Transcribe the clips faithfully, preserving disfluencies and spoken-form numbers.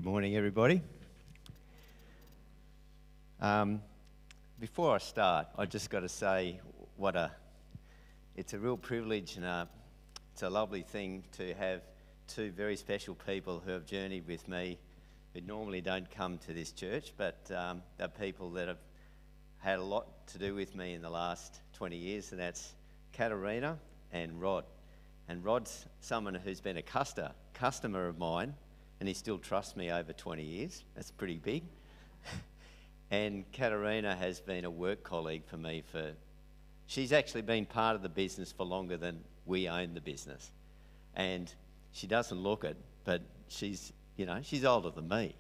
Good morning, everybody. Um, before I start, I just got to say what a it's a real privilege and a, it's a lovely thing to have two very special people who have journeyed with me, who normally don't come to this church, but um, they're people that have had a lot to do with me in the last twenty years, and that's Katarina and Rod. And Rod's someone who's been a customer, customer of mine, and he still trusts me over twenty years. That's pretty big. And Katarina has been a work colleague for me for, she's actually been part of the business for longer than we own the business. And she doesn't look it, but she's, you know, she's older than me.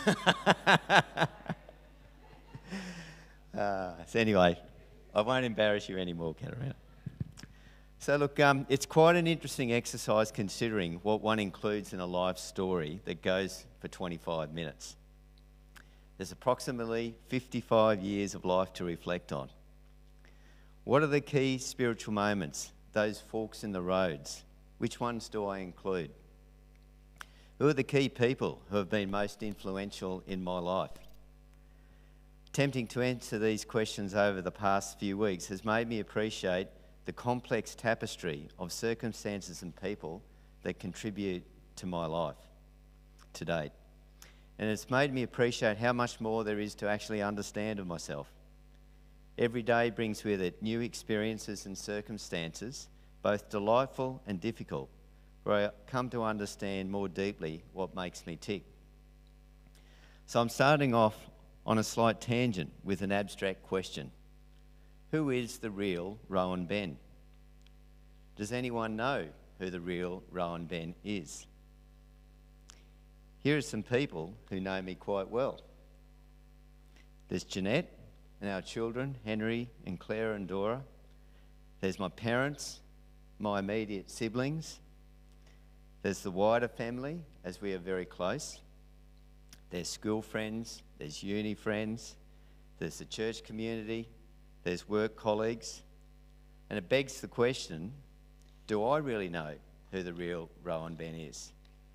uh, so anyway, I won't embarrass you anymore, Katarina. So look, um, it's quite an interesting exercise considering what one includes in a life story that goes for twenty-five minutes. There's approximately fifty-five years of life to reflect on. What are the key spiritual moments, those forks in the roads? Which ones do I include? Who are the key people who have been most influential in my life? Attempting to answer these questions over the past few weeks has made me appreciate the complex tapestry of circumstances and people that contribute to my life to date. And it's made me appreciate how much more there is to actually understand of myself. Every day brings with it new experiences and circumstances, both delightful and difficult, where I come to understand more deeply what makes me tick. So I'm starting off on a slight tangent with an abstract question. Who is the real Rowan Ben? Does anyone know who the real Rowan Ben is? Here are some people who know me quite well. There's Jeanette and our children, Henry and Claire and Dora. There's my parents, my immediate siblings. There's the wider family, as we are very close. There's school friends, there's uni friends, there's the church community, there's work colleagues, and it begs the question, do I really know who the real Rowan Ben is?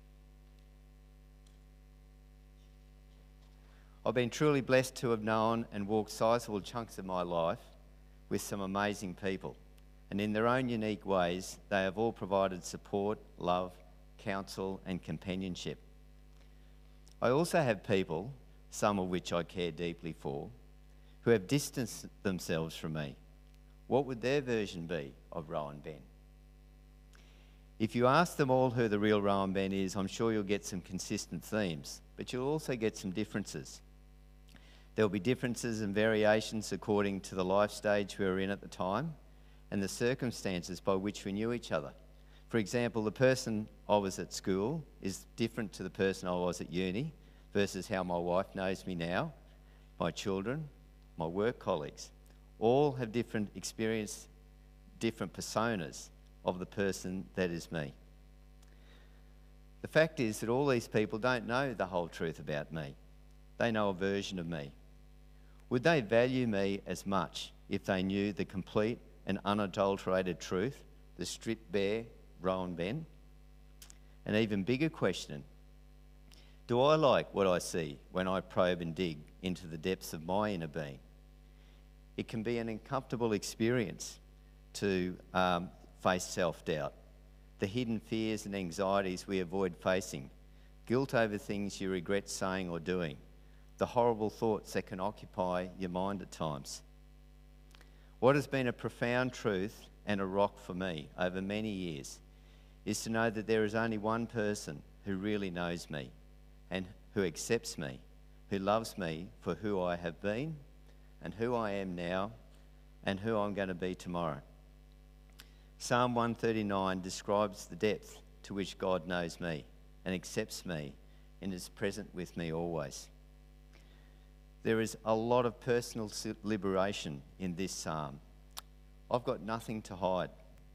I've been truly blessed to have known and walked sizable chunks of my life with some amazing people, and in their own unique ways, they have all provided support, love, counsel, and companionship. I also have people, some of which I care deeply for, who have distanced themselves from me. What would their version be of Rowan Ben? If you ask them all who the real Rowan Ben is, I'm sure you'll get some consistent themes, but you'll also get some differences. There'll be differences and variations according to the life stage we were in at the time and the circumstances by which we knew each other. For example, the person I was at school is different to the person I was at uni versus how my wife knows me now, my children, my work colleagues. All have different experience, different personas of the person that is me. The fact is that all these people don't know the whole truth about me. They know a version of me. Would they value me as much if they knew the complete and unadulterated truth, the stripped bare Rowan Ben? An even bigger question, do I like what I see when I probe and dig into the depths of my inner being? It can be an uncomfortable experience to um, face self-doubt, the hidden fears and anxieties we avoid facing, guilt over things you regret saying or doing, the horrible thoughts that can occupy your mind at times. What has been a profound truth and a rock for me over many years is to know that there is only one person who really knows me and who accepts me, who loves me for who I have been and who I am now and who I'm going to be tomorrow. Psalm one thirty-nine describes the depth to which God knows me and accepts me and is present with me always. There is a lot of personal liberation in this psalm. I've got nothing to hide.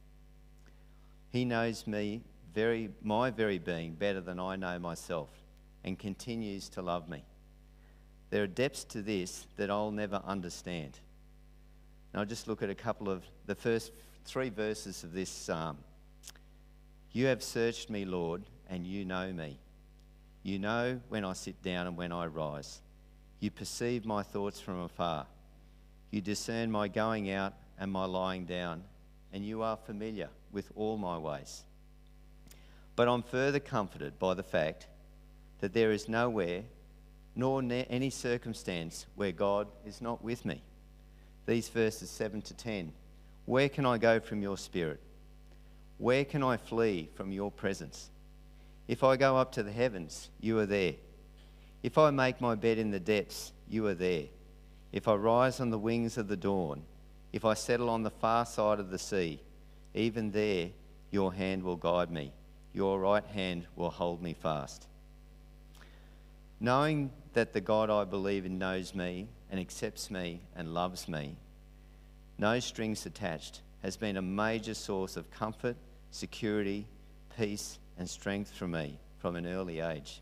He knows me, very, my very being, better than I know myself and continues to love me. There are depths to this that I'll never understand. And I'll just look at a couple of the first three verses of this psalm. You have searched me, Lord, and you know me. You know when I sit down and when I rise. You perceive my thoughts from afar. You discern my going out and my lying down, and you are familiar with all my ways. But I'm further comforted by the fact that there is nowhere nor ne- any circumstance where God is not with me. These verses seven to ten. Where can I go from your spirit? Where can I flee from your presence? If I go up to the heavens, you are there. If I make my bed in the depths, you are there. If I rise on the wings of the dawn, if I settle on the far side of the sea, even there your hand will guide me. Your right hand will hold me fast. Knowing that the God I believe in knows me and accepts me and loves me, no strings attached, has been a major source of comfort, security, peace, and strength for me from an early age.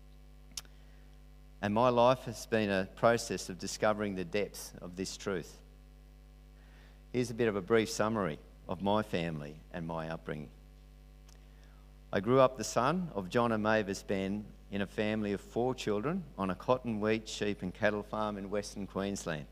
And my life has been a process of discovering the depths of this truth. Here's a bit of a brief summary of my family and my upbringing. I grew up the son of John and Mavis Ben in a family of four children on a cotton, wheat, sheep and cattle farm in Western Queensland.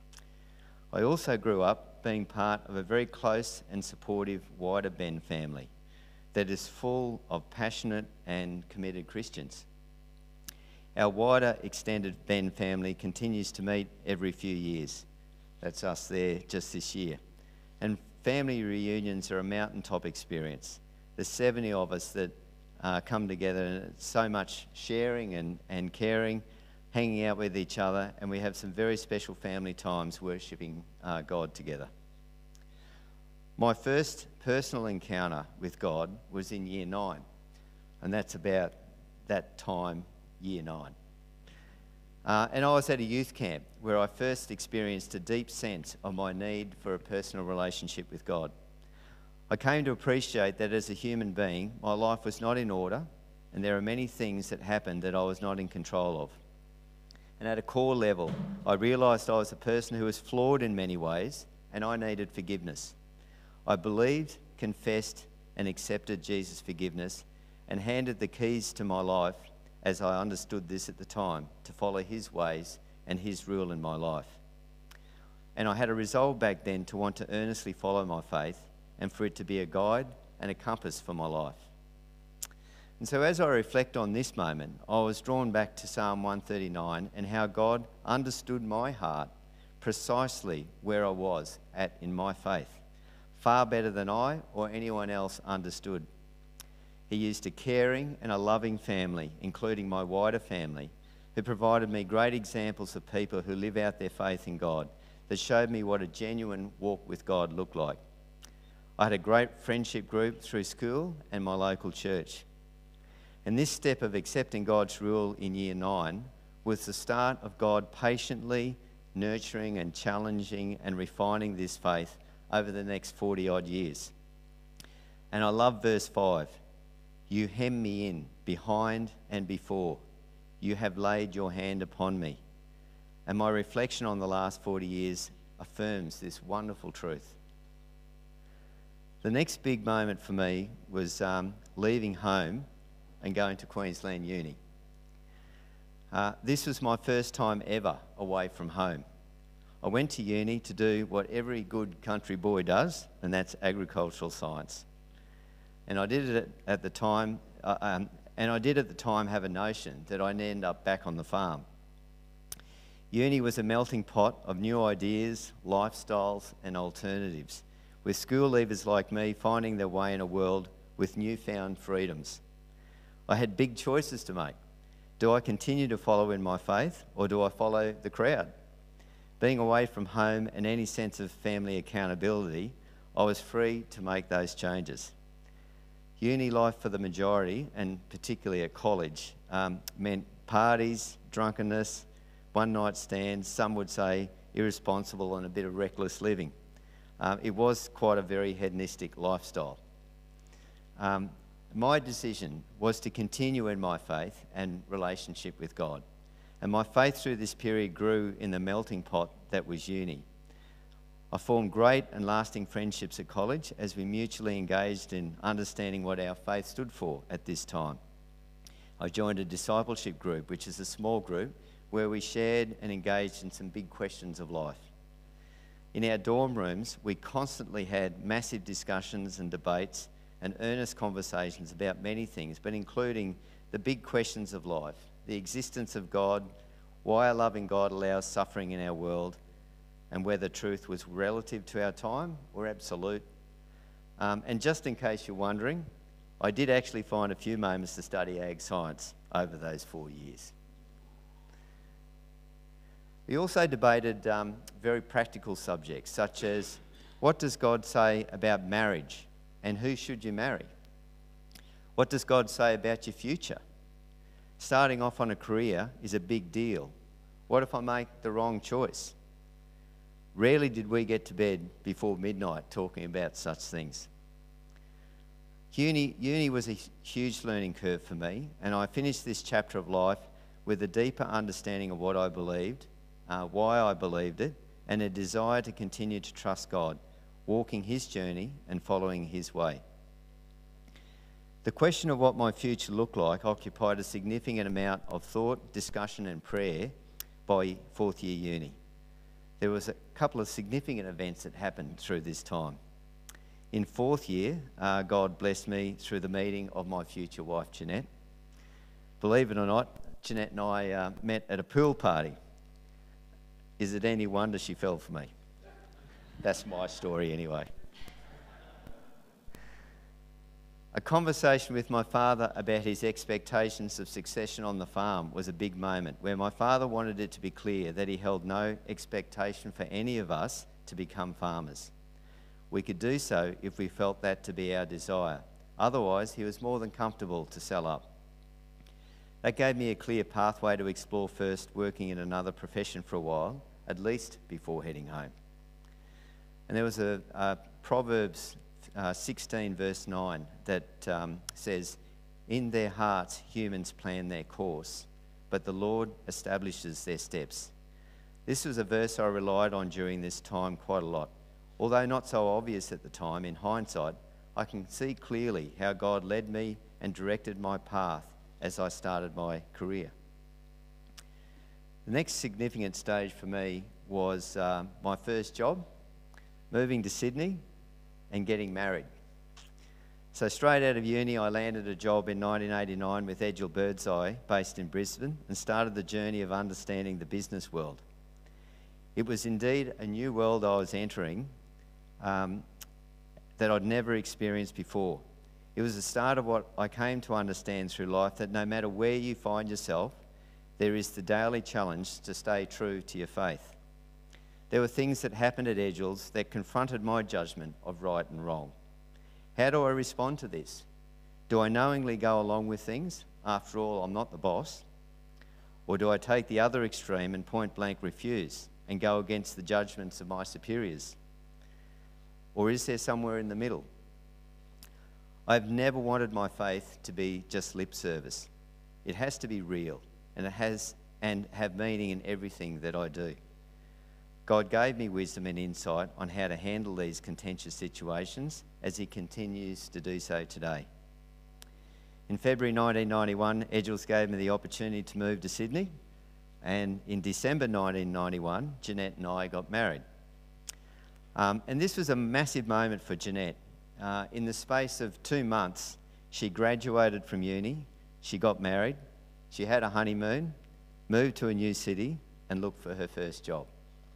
I also grew up being part of a very close and supportive wider Ben family that is full of passionate and committed Christians. Our wider extended Ben family continues to meet every few years. That's us there just this year. And family reunions are a mountaintop experience. There's seventy of us that uh, come together, and it's so much sharing and, and caring, hanging out with each other, and we have some very special family times worshipping uh, God together. My first personal encounter with God was in year nine, and that's about that time, year nine. Uh, and I was at a youth camp where I first experienced a deep sense of my need for a personal relationship with God. I came to appreciate that as a human being, my life was not in order, and there are many things that happened that I was not in control of. And at a core level, I realised I was a person who was flawed in many ways, and I needed forgiveness. I believed, confessed, and accepted Jesus' forgiveness, and handed the keys to my life, as I understood this at the time, to follow his ways and his rule in my life. And I had a resolve back then to want to earnestly follow my faith and for it to be a guide and a compass for my life. And so as I reflect on this moment, I was drawn back to Psalm one thirty-nine and how God understood my heart precisely where I was at in my faith, far better than I or anyone else understood. He used a caring and a loving family, including my wider family, who provided me great examples of people who live out their faith in God, that showed me what a genuine walk with God looked like. I had a great friendship group through school and my local church. And this step of accepting God's rule in year nine was the start of God patiently nurturing and challenging and refining this faith over the next forty odd years. And I love verse five. You hem me in, behind and before. You have laid your hand upon me. And my reflection on the last forty years affirms this wonderful truth. The next big moment for me was um, leaving home and going to Queensland Uni. Uh, this was my first time ever away from home. I went to uni to do what every good country boy does, and that's agricultural science. And I did it at the time, uh, um, and I did at the time have a notion that I'd end up back on the farm. Uni was a melting pot of new ideas, lifestyles, and alternatives, with school leavers like me finding their way in a world with newfound freedoms. I had big choices to make. Do I continue to follow in my faith, or do I follow the crowd? Being away from home and any sense of family accountability, I was free to make those changes. Uni life for the majority, and particularly at college, um, meant parties, drunkenness, one-night stands, some would say irresponsible and a bit of reckless living. Um, it was quite a very hedonistic lifestyle. Um, my decision was to continue in my faith and relationship with God. And my faith through this period grew in the melting pot that was uni. I formed great and lasting friendships at college as we mutually engaged in understanding what our faith stood for at this time. I joined a discipleship group, which is a small group where we shared and engaged in some big questions of life. In our dorm rooms, we constantly had massive discussions and debates and earnest conversations about many things, but including the big questions of life, the existence of God, why a loving God allows suffering in our world, and whether truth was relative to our time or absolute. Um, and just in case you're wondering, I did actually find a few moments to study ag science over those four years. We also debated um, very practical subjects, such as what does God say about marriage and who should you marry? What does God say about your future? Starting off on a career is a big deal. What if I make the wrong choice? Rarely did we get to bed before midnight talking about such things. Uni, uni was a huge learning curve for me, and I finished this chapter of life with a deeper understanding of what I believed, uh, why I believed it, and a desire to continue to trust God, walking His journey and following His way. The question of what my future looked like occupied a significant amount of thought, discussion and prayer by fourth year uni. There was a couple of significant events that happened through this time. In fourth year, uh, God blessed me through the meeting of my future wife, Jeanette. Believe it or not, Jeanette and I uh, met at a pool party. Is it any wonder she fell for me? That's my story anyway. A conversation with my father about his expectations of succession on the farm was a big moment, where my father wanted it to be clear that he held no expectation for any of us to become farmers. We could do so if we felt that to be our desire. Otherwise, he was more than comfortable to sell up. That gave me a clear pathway to explore first working in another profession for a while, at least before heading home. And there was a, a Proverbs uh, sixteen verse nine that um, says, "In their hearts humans plan their course, but the Lord establishes their steps." This was a verse I relied on during this time quite a lot. Although not so obvious at the time, in hindsight, I can see clearly how God led me and directed my path as I started my career. The next significant stage for me was uh, my first job, moving to Sydney and getting married. So straight out of uni, I landed a job in nineteen eighty-nine with Edgell Birdseye, based in Brisbane, and started the journey of understanding the business world. It was indeed a new world I was entering um, that I'd never experienced before. It was the start of what I came to understand through life, that no matter where you find yourself, there is the daily challenge to stay true to your faith. There were things that happened at Edgells that confronted my judgment of right and wrong. How do I respond to this? Do I knowingly go along with things? After all, I'm not the boss. Or do I take the other extreme and point blank refuse and go against the judgments of my superiors? Or is there somewhere in the middle? I've never wanted my faith to be just lip service. It has to be real, and it has and have meaning in everything that I do. God gave me wisdom and insight on how to handle these contentious situations, as He continues to do so today. In February nineteen ninety-one, Edgells gave me the opportunity to move to Sydney, and in December nineteen ninety-one, Jeanette and I got married. Um, and this was a massive moment for Jeanette. Uh, in the space of two months, she graduated from uni, she got married, she had a honeymoon, moved to a new city, and looked for her first job.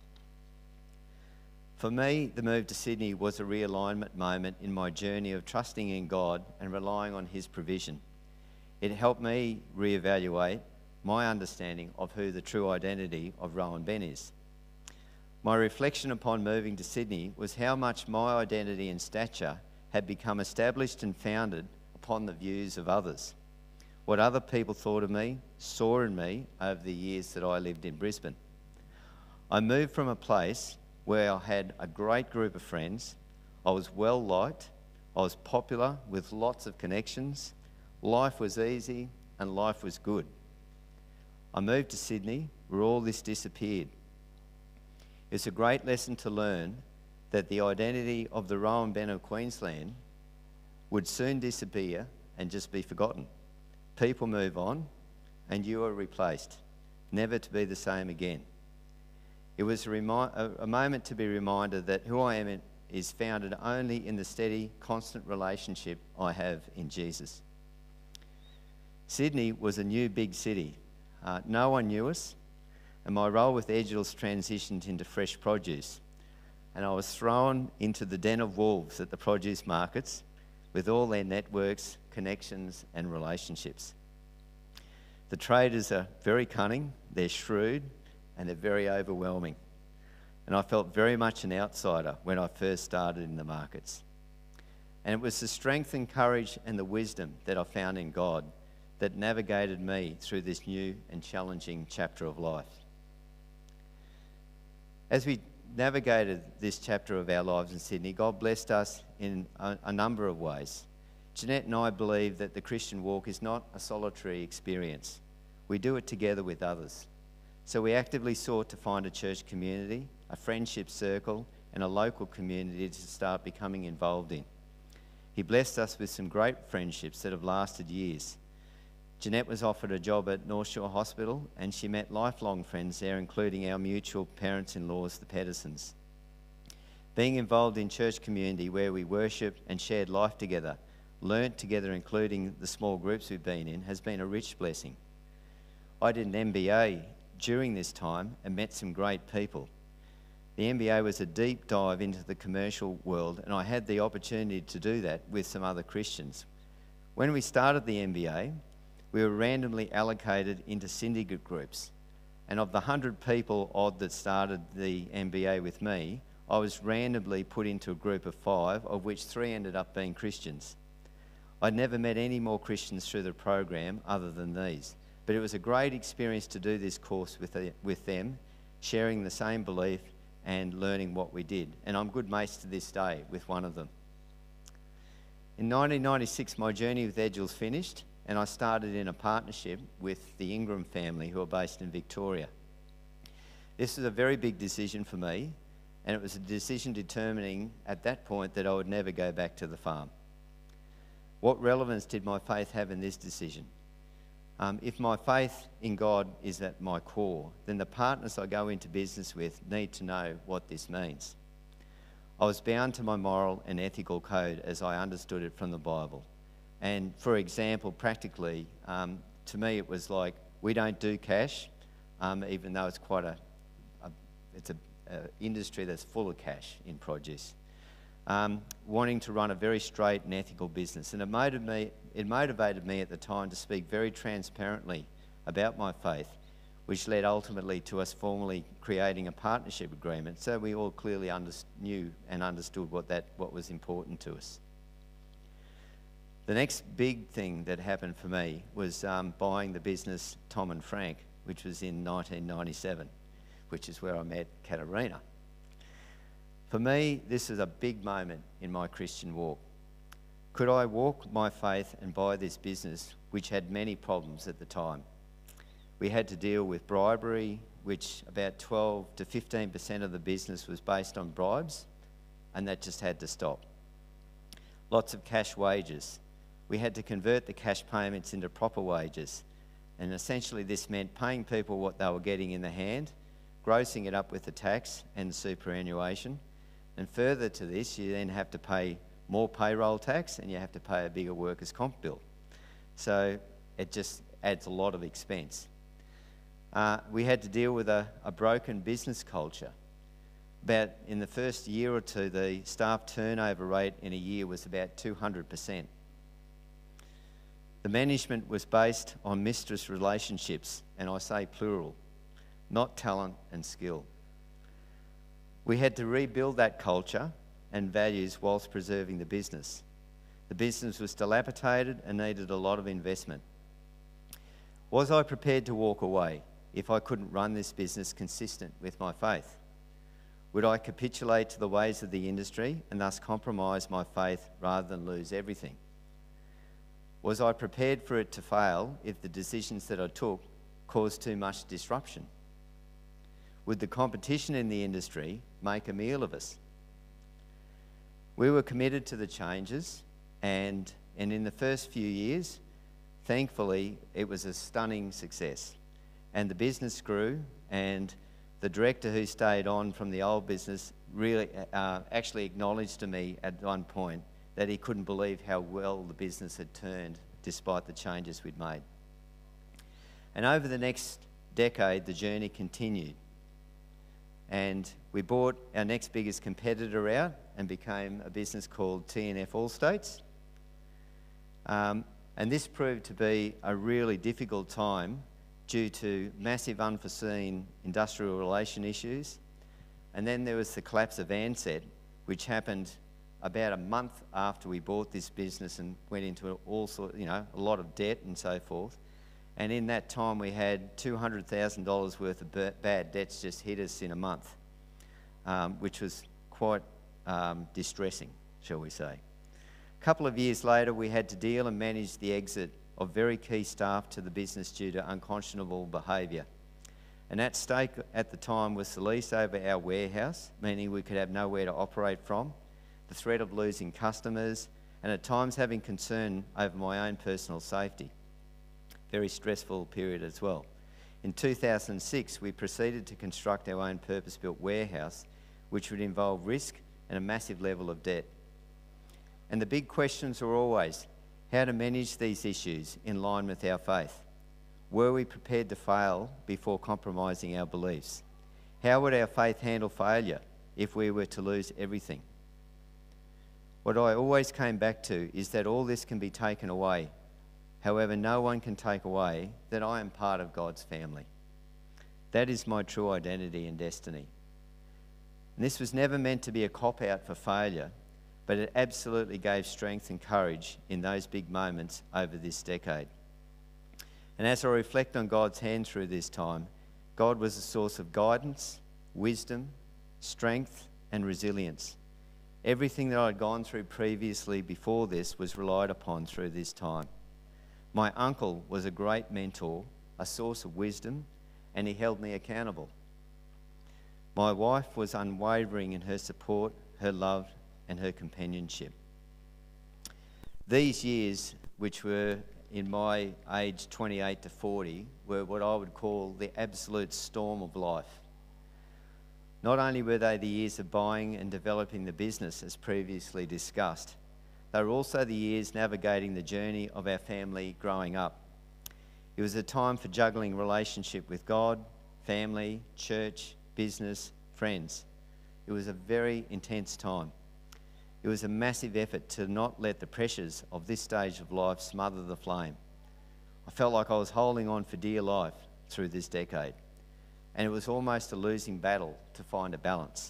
For me, the move to Sydney was a realignment moment in my journey of trusting in God and relying on His provision. It helped me reevaluate my understanding of who the true identity of Rowan Ben is. My reflection upon moving to Sydney was how much my identity and stature had become established and founded upon the views of others. What other people thought of me, saw in me over the years that I lived in Brisbane. I moved from a place where I had a great group of friends, I was well liked, I was popular with lots of connections, life was easy and life was good. I moved to Sydney where all this disappeared. It's a great lesson to learn that the identity of the Rowan Ben of Queensland would soon disappear and just be forgotten. people move on, and you are replaced, never to be the same again. It was a, remi- a, a moment to be reminded that who I am in, is founded only in the steady, constant relationship I have in Jesus. Sydney was a new big city. Uh, no one knew us, and my role with Edgels transitioned into fresh produce. And I was thrown into the den of wolves at the produce markets with all their networks, connections and relationships. The traders are very cunning, they're shrewd, and they're very overwhelming. And I felt very much an outsider when I first started in the markets. And it was the strength and courage and the wisdom that I found in God that navigated me through this new and challenging chapter of life. As we navigated this chapter of our lives in Sydney, God blessed us in a, a number of ways. Jeanette and I believe that the Christian walk is not a solitary experience. We do it together with others. So we actively sought to find a church community, a friendship circle, and a local community to start becoming involved in. He blessed us with some great friendships that have lasted years. Jeanette was offered a job at North Shore Hospital, and she met lifelong friends there, including our mutual parents-in-laws, the Pedersons. Being involved in church community where we worship and shared life together, learnt together, including the small groups we've been in, has been a rich blessing. I did an M B A during this time and met some great people. The M B A was a deep dive into the commercial world, and I had the opportunity to do that with some other Christians. When we started the M B A, we were randomly allocated into syndicate groups. And of the one hundred people odd that started the M B A with me, I was randomly put into a group of five, of which three ended up being Christians. I'd never met any more Christians through the program other than these. But it was a great experience to do this course with, the, with them, sharing the same belief and learning what we did. And I'm good mates to this day with one of them. In nineteen ninety-six, my journey with Edgels finished, and I started in a partnership with the Ingram family, who are based in Victoria. This was a very big decision for me, and it was a decision determining at that point that I would never go back to the farm. What relevance did my faith have in this decision? Um, if my faith in God is at my core, then the partners I go into business with need to know what this means. I was bound to my moral and ethical code as I understood it from the Bible. And for example, practically, um, to me it was like, we don't do cash, um, even though it's quite a, a it's an industry that's full of cash in produce. Um, wanting to run a very straight and ethical business. And it motivated me, it motivated me at the time to speak very transparently about my faith, which led ultimately to us formally creating a partnership agreement, so we all clearly under, knew and understood what, that, what was important to us. The next big thing that happened for me was um, buying the business Tom and Frank, which was in nineteen ninety-seven, which is where I met Katerina. For me, this is a big moment in my Christian walk. Could I walk my faith and buy this business, which had many problems at the time? We had to deal with bribery, which about twelve to fifteen percent of the business was based on bribes, and that just had to stop. Lots of cash wages. We had to convert the cash payments into proper wages, and essentially this meant paying people what they were getting in the hand, grossing it up with the tax and superannuation. And further to this, you then have to pay more payroll tax and you have to pay a bigger workers' comp bill. So it just adds a lot of expense. Uh, we had to deal with a, a broken business culture. About in the first year or two, the staff turnover rate in a year was about two hundred percent. The management was based on mistress relationships, and I say plural, not talent and skill. We had to rebuild that culture and values whilst preserving the business. The business was dilapidated and needed a lot of investment. Was I prepared to walk away if I couldn't run this business consistent with my faith? Would I capitulate to the ways of the industry and thus compromise my faith rather than lose everything? Was I prepared for it to fail if the decisions that I took caused too much disruption? Would the competition in the industry make a meal of us? We were committed to the changes, and, and in the first few years, thankfully, it was a stunning success. And the business grew, and the director who stayed on from the old business really uh, actually acknowledged to me at one point that he couldn't believe how well the business had turned despite the changes we'd made. And over the next decade, the journey continued. And we bought our next biggest competitor out and became a business called T N F Allstates. Um, and this proved to be a really difficult time due to massive unforeseen industrial relation issues. And then there was the collapse of Ansett, which happened about a month after we bought this business and went into all sort, you know, a lot of debt and so forth. And in that time, we had two hundred thousand dollars worth of bad debts just hit us in a month, um, which was quite um, distressing, shall we say. A couple of years later, we had to deal and manage the exit of very key staff to the business due to unconscionable behaviour. And at stake at the time was the lease over our warehouse, meaning we could have nowhere to operate from, the threat of losing customers, and at times having concern over my own personal safety. Very stressful period as well. In two thousand six, we proceeded to construct our own purpose-built warehouse, which would involve risk and a massive level of debt. And the big questions were always how to manage these issues in line with our faith. Were we prepared to fail before compromising our beliefs? How would our faith handle failure if we were to lose everything? What I always came back to is that all this can be taken away. However, no one can take away that I am part of God's family. That is my true identity and destiny. And this was never meant to be a cop-out for failure, but it absolutely gave strength and courage in those big moments over this decade. And as I reflect on God's hand through this time, God was a source of guidance, wisdom, strength, and resilience. Everything that I'd gone through previously before this was relied upon through this time. My uncle was a great mentor, a source of wisdom, and he held me accountable. My wife was unwavering in her support, her love, and her companionship. These years, which were in my age twenty-eight to forty, were what I would call the absolute storm of life. Not only were they the years of buying and developing the business as previously discussed, they were also the years navigating the journey of our family growing up. It was a time for juggling relationship with God, family, church, business, friends. It was a very intense time. It was a massive effort to not let the pressures of this stage of life smother the flame. I felt like I was holding on for dear life through this decade, and it was almost a losing battle to find a balance.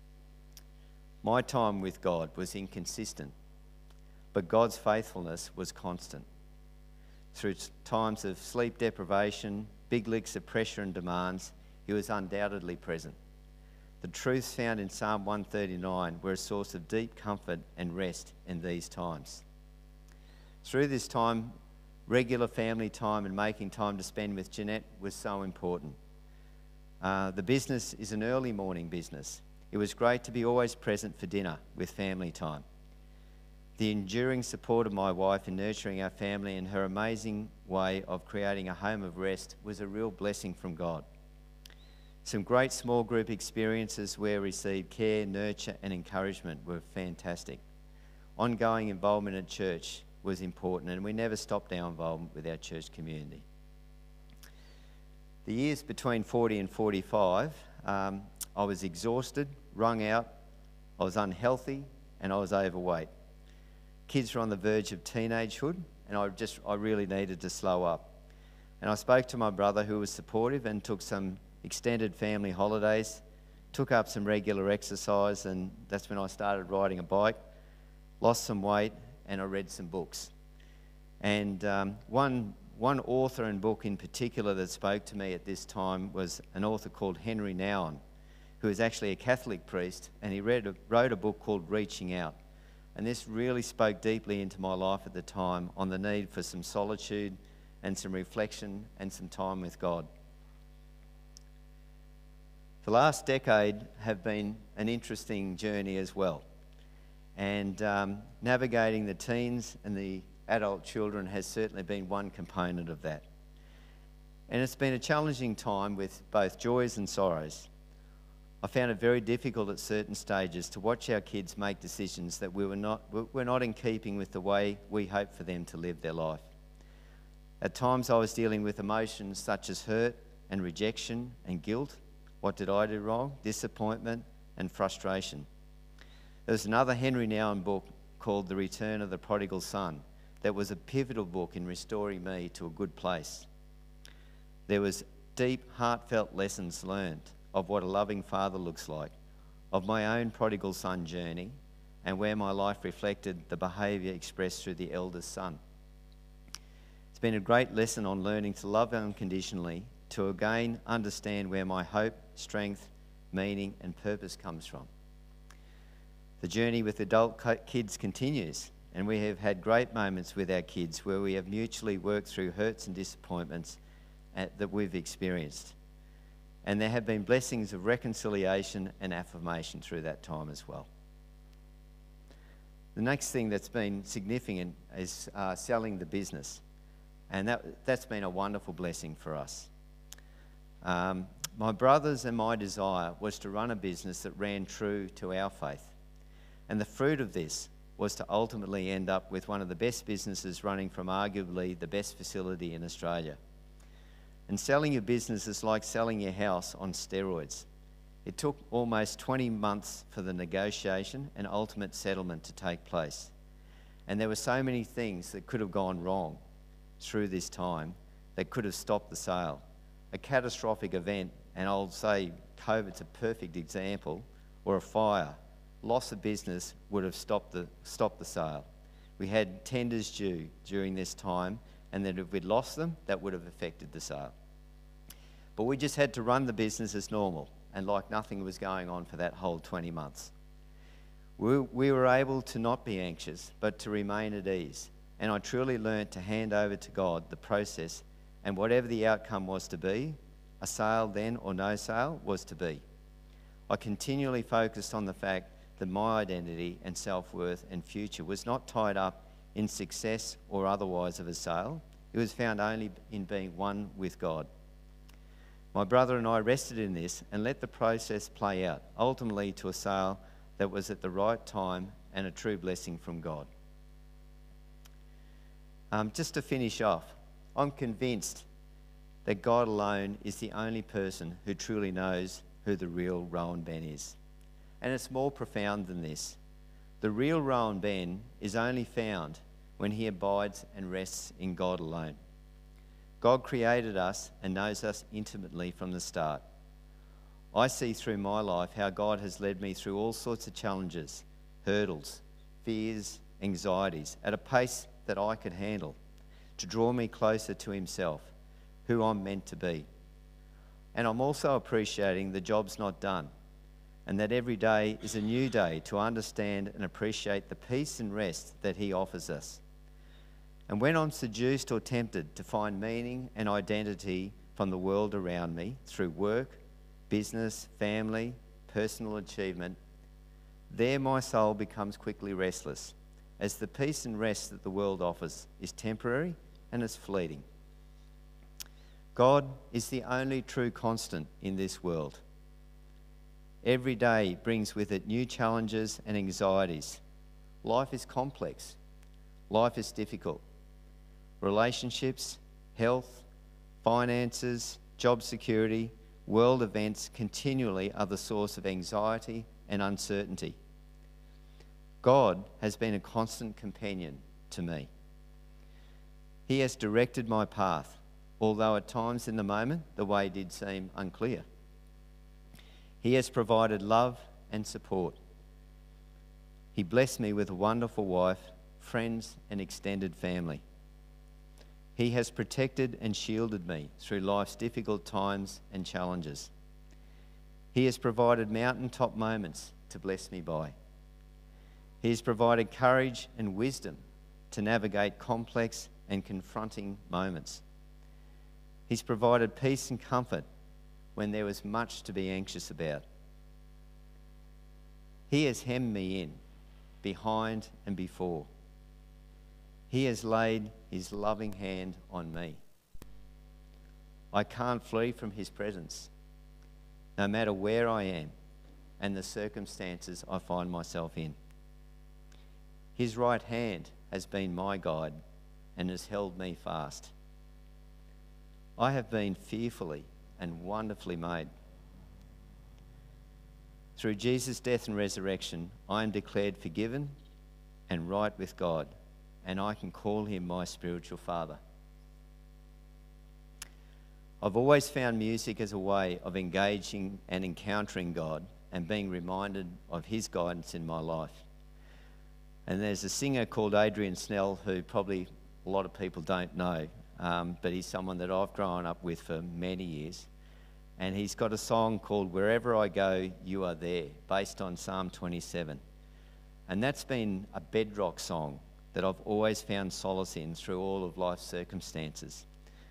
My time with God was inconsistent, but God's faithfulness was constant. Through times of sleep deprivation, big licks of pressure and demands, He was undoubtedly present. The truths found in Psalm one thirty-nine were a source of deep comfort and rest in these times. Through this time, regular family time and making time to spend with Jeanette was so important. Uh, the business is an early morning business. It was great to be always present for dinner with family time. The enduring support of my wife in nurturing our family and her amazing way of creating a home of rest was a real blessing from God. Some great small group experiences where we received care, nurture and encouragement were fantastic. Ongoing involvement at church was important, and we never stopped our involvement with our church community. The years between forty and forty-five, um, I was exhausted, wrung out, I was unhealthy, and I was overweight. Kids were on the verge of teenagehood, and I just I really needed to slow up. And I spoke to my brother, who was supportive, and took some extended family holidays, took up some regular exercise, and that's when I started riding a bike, lost some weight, and I read some books. And um, one, one author and book in particular that spoke to me at this time was an author called Henry Nouwen, who is actually a Catholic priest, and he read a, wrote a book called Reaching Out. And this really spoke deeply into my life at the time on the need for some solitude and some reflection and some time with God. The last decade have been an interesting journey as well. And um, navigating the teens and the adult children has certainly been one component of that. And it's been a challenging time with both joys and sorrows. I found it very difficult at certain stages to watch our kids make decisions that we were not, were not in keeping with the way we hoped for them to live their life. At times I was dealing with emotions such as hurt and rejection and guilt. What did I do wrong? Disappointment and frustration. There's another Henry Nouwen book called The Return of the Prodigal Son that was a pivotal book in restoring me to a good place. There was deep, heartfelt lessons learned of what a loving father looks like, of my own prodigal son journey, and where my life reflected the behaviour expressed through the eldest son. It's been a great lesson on learning to love unconditionally, to again understand where my hope, strength, meaning and purpose comes from. The journey with adult kids continues, and we have had great moments with our kids where we have mutually worked through hurts and disappointments that we've experienced. And there have been blessings of reconciliation and affirmation through that time as well. The next thing that's been significant is uh, selling the business. And that, that's been a wonderful blessing for us. Um, my brothers and my desire was to run a business that ran true to our faith. And the fruit of this was to ultimately end up with one of the best businesses running from arguably the best facility in Australia. And selling your business is like selling your house on steroids. It took almost twenty months for the negotiation and ultimate settlement to take place. And there were so many things that could have gone wrong through this time that could have stopped the sale. A catastrophic event, and I'll say COVID's a perfect example, or a fire, loss of business would have stopped the, stopped the sale. We had tenders due during this time, and that if we'd lost them, that would have affected the sale. But we just had to run the business as normal, and like nothing was going on for that whole twenty months. We, we were able to not be anxious, but to remain at ease. And I truly learned to hand over to God the process, and whatever the outcome was to be, a sale then or no sale was to be. I continually focused on the fact that my identity and self-worth and future was not tied up in success or otherwise of a sale. It was found only in being one with God. My brother and I rested in this and let the process play out, ultimately to a sale that was at the right time and a true blessing from God. Um, just to finish off, I'm convinced that God alone is the only person who truly knows who the real Rowan Ben is. And it's more profound than this. The real Rowan Ben is only found when he abides and rests in God alone. God created us and knows us intimately from the start. I see through my life how God has led me through all sorts of challenges, hurdles, fears, anxieties, at a pace that I could handle, to draw me closer to himself, who I'm meant to be. And I'm also appreciating the job's not done, and that every day is a new day to understand and appreciate the peace and rest that he offers us. And when I'm seduced or tempted to find meaning and identity from the world around me through work, business, family, personal achievement, there my soul becomes quickly restless, as the peace and rest that the world offers is temporary and is fleeting. God is the only true constant in this world. Every day brings with it new challenges and anxieties. Life is complex. Life is difficult. Relationships, health, finances, job security, world events continually are the source of anxiety and uncertainty. God has been a constant companion to me. He has directed my path, although at times in the moment the way did seem unclear. He has provided love and support. He blessed me with a wonderful wife, friends and extended family. He has protected and shielded me through life's difficult times and challenges. He has provided mountaintop moments to bless me by. He has provided courage and wisdom to navigate complex and confronting moments. He's provided peace and comfort when there was much to be anxious about. He has hemmed me in, behind and before. He has laid his loving hand on me. I can't flee from his presence, no matter where I am and the circumstances I find myself in. His right hand has been my guide and has held me fast. I have been fearfully and wonderfully made. Through Jesus' death and resurrection, I am declared forgiven and right with God, and I can call him my spiritual father. I've always found music as a way of engaging and encountering God and being reminded of his guidance in my life. And there's a singer called Adrian Snell who probably a lot of people don't know, um, but he's someone that I've grown up with for many years. And he's got a song called Wherever I Go, You Are There, based on Psalm twenty-seven. And that's been a bedrock song that I've always found solace in through all of life's circumstances.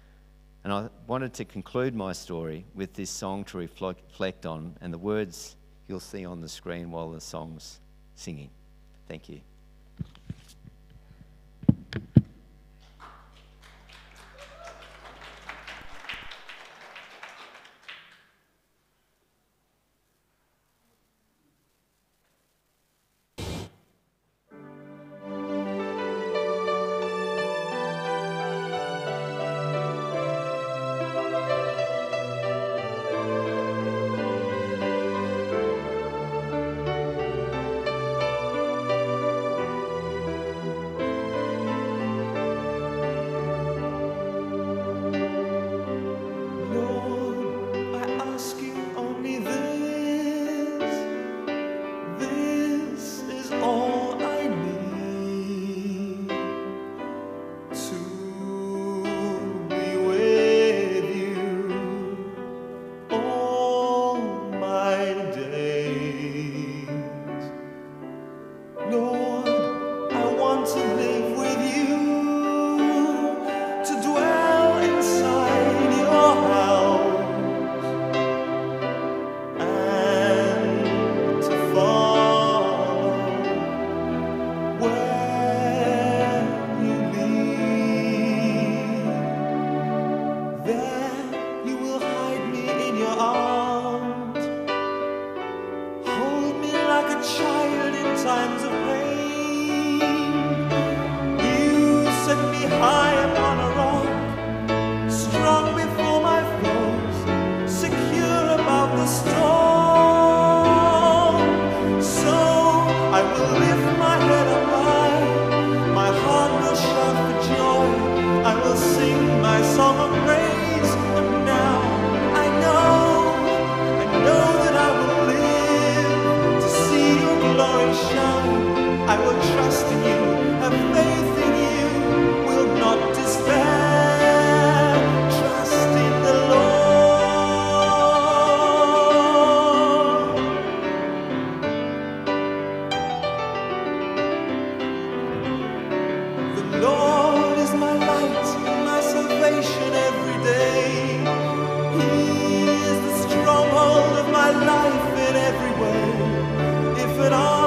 And I wanted to conclude my story with this song to reflect on, and the words you'll see on the screen while the song's singing. Thank you. Life in every way. If it all